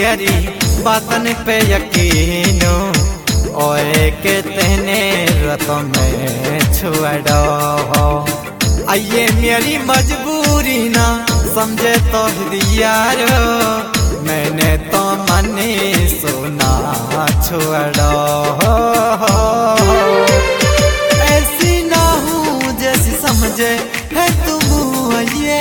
तेरी बातन पे यकीन ओए के तेने रतों में छुड़ो। आइए मेरी मजबूरी ना समझे तो यार, मैंने तो मने सुना छोड़ो। ऐसी ना हूँ जैसी समझे है तुम ये,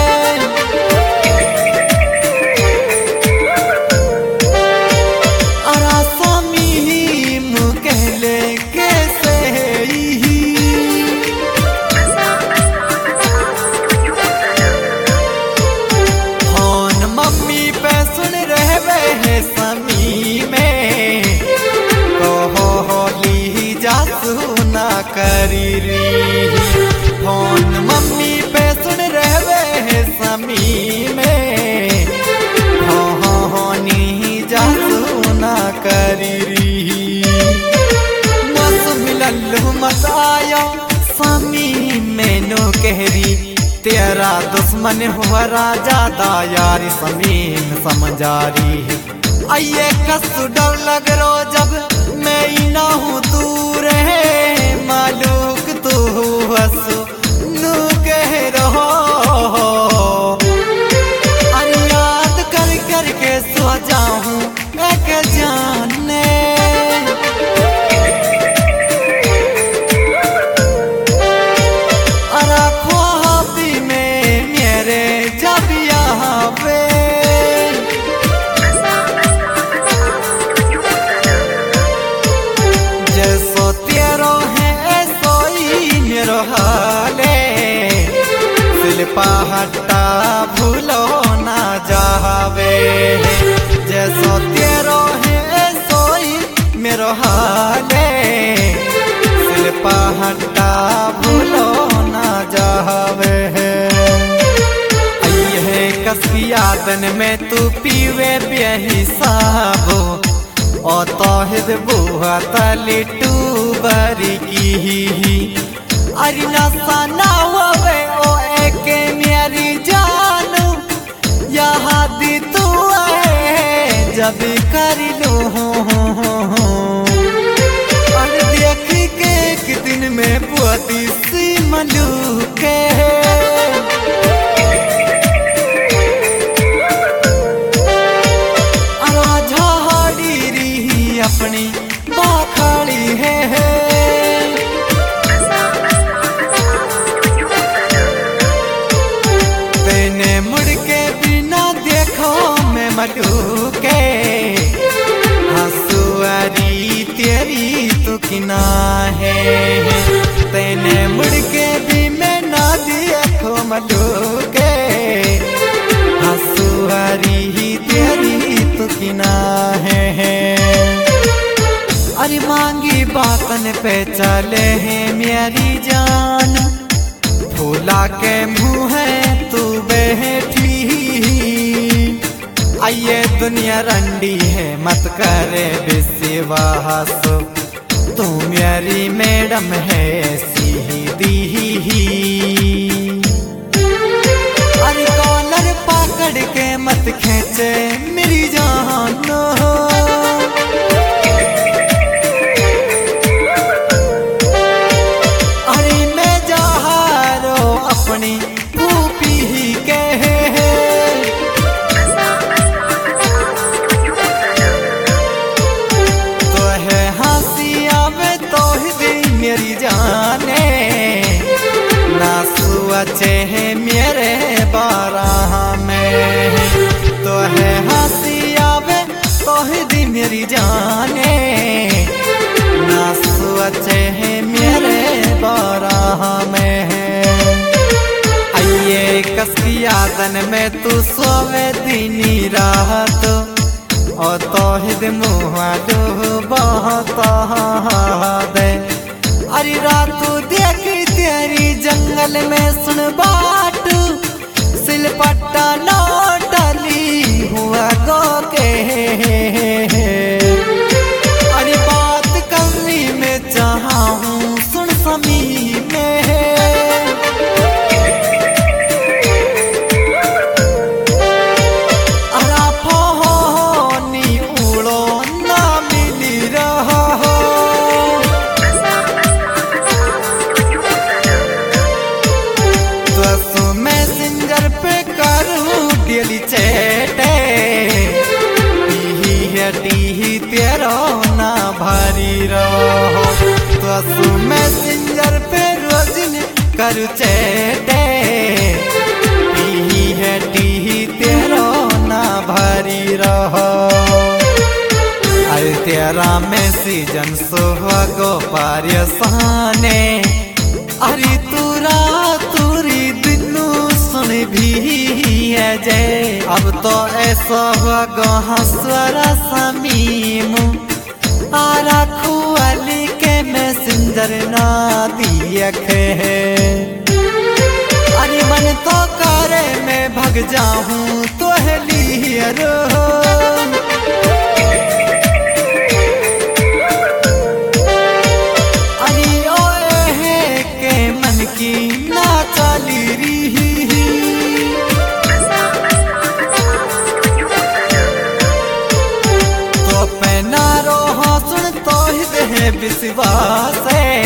करी री फोन मम्मी पे सुन रहे है समी में, हो नी जा सुना करी री। मस मिलल मत आया समी मैनो कहरी, तेरा दुश्मन हुआ राजा दा यारी समीन समझारी। आइए कस डर लग रो जब मैं ही ना हूँ दूर है, मालूक तू हंसो नू कह रहो। अरे याद कर कर के सो जाऊं एक जाने, अरे ख्वाबी में मेरे जब यहाँ पे जैसो तेरो हाले, शिल्पा हट्टा भूलो ना जावे। जैसो तेरो है सोई मेरो हाले, शिल्पा हट्टा भूलो ना जावे। ये कसकी यादन में तू पीवे बेही साबो, ओ तोहिद बुआ तली टू बरी की। अरे नशा ना होवे ओ एक मेरी जानू, यहाँ दी तू आए जब कर लो। अरे देखी के एक दिन में पुआती सी मलूके, झाड़ी रही अपनी बाखड़ी है। मटूके हंसुआरी तेरी तो किना है, तेने मुड़ के भी मैं ना देखो मटूके हंसुआरी तेरी तो किना है। अरे मांगी बातन पे चले है मेरी जान, फूला के मुँह है तू बैठी। आइए दुनिया रंडी है मत करे विश्वास, तू मेरी मैडम है सीधी। अरे कॉलर पकड़ के मत खींचे मेरी जान, अरे मैं जहारो अपनी भूपी ही कहे। मेरी जाने ना सोचे है मेरे बारह में, तो है हंसी आवे तो ही दी मेरी जाने ना सोचे है मेरे बारह में। आइए कसकी यादन में तू सोवे दीनी रात, और तो ही मुँह डूबता दे। अरे रातू देखी तेरी जंगल में सुन बाट, सिलपट्टा लौटली हुआ गो के। अरे बात करनी में चाहूँ सुन समी में, अरा फोन कसु मैसेंजर पे रोजिन करू चैटे टी है टी तेरो ना भरी रहो अरे तेरा मैसेजन सुहागो पार्य साने अरे तुरा तुरी दिनू सुन भी है जय अब तो ऐसा हुआ स्वरा समीम आरा खुआली के मैसेंजर ना दिया खे अरे मन तो करे मैं भग जाऊं तो है लियर अरे ओए है के मन की ना चली रही तो पहना रोहा सुन तो ही दे विश्वास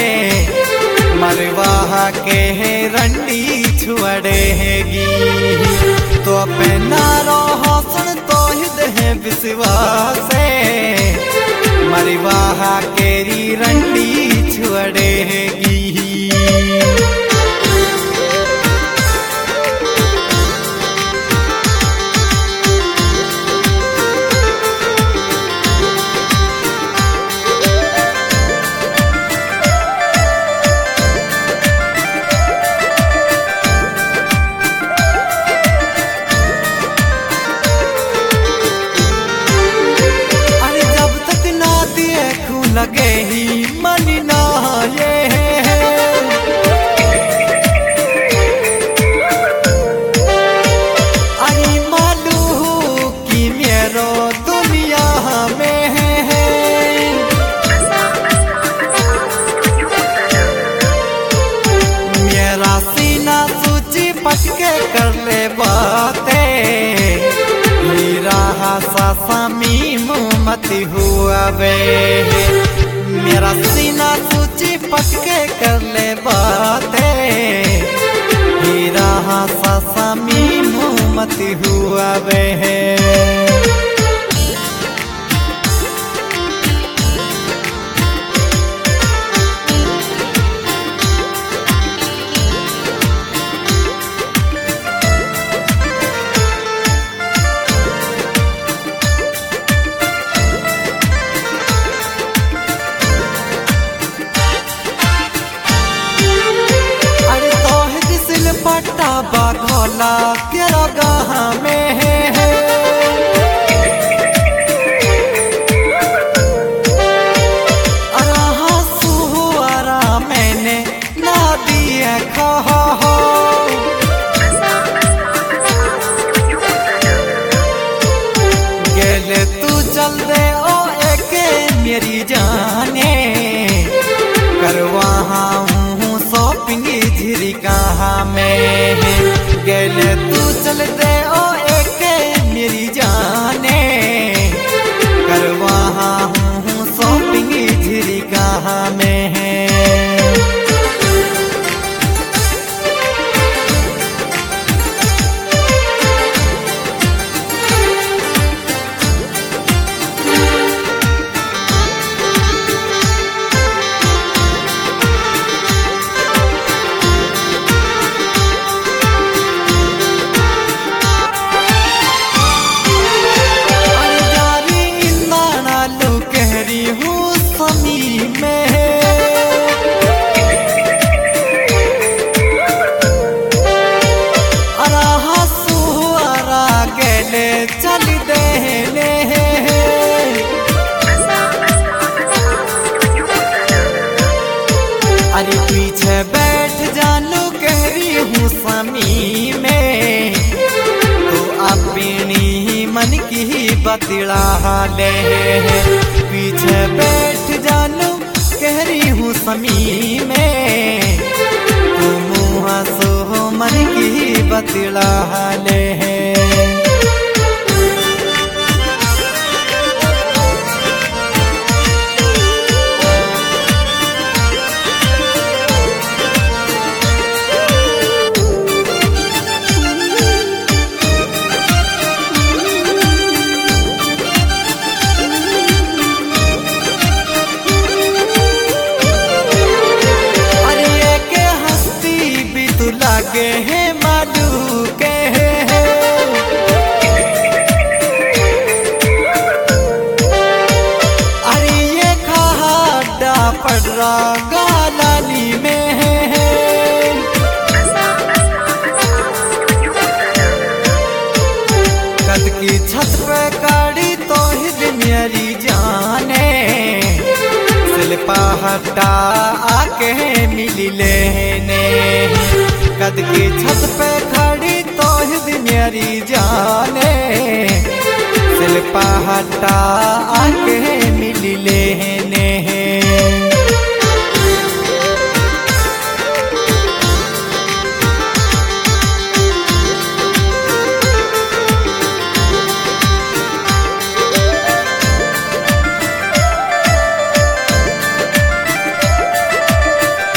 मरवाह के रंडी छुड़ेगी तो पहना रोहा सुन तो ही दे विश्वास मरवाह केरी रंडी छुड़ेगी लगे ही मन ना ये अरे मालू कि मेरो दुनिया में है मेरा सीना सूची पटके कर ले बातें हीरा सा समीम मती हुआ वे मेरा सीना सूची पटके कर ले बातें हीरा सा समीम मती हुआ वे पट्टा बाघोला तेरा गाह में है अरा सुहारा मैंने ना दिया खा गेले तू चल दे ओ एक मेरी जाने करवा शॉपिंग झिरी कहाँ में गेले तू चल दे ओ एक मेरी जाने करवा हूँ शॉपिंग झिरी कहाँ में है चल देने अरे पीछे बैठ जानू कह रही हूँ समी में तो अपनी मन की बतला ले पीछे बैठ जानू कह रही हूँ समी में तो मुँह सो मन की बतला ले गालाली में कद की छत पे काड़ी तो ही मेरी जाने शिल्पा हटा आके मिली लेने कद की छत पे खड़ी तो ही मेरी जाने शिल्पा हटा आके मिली ले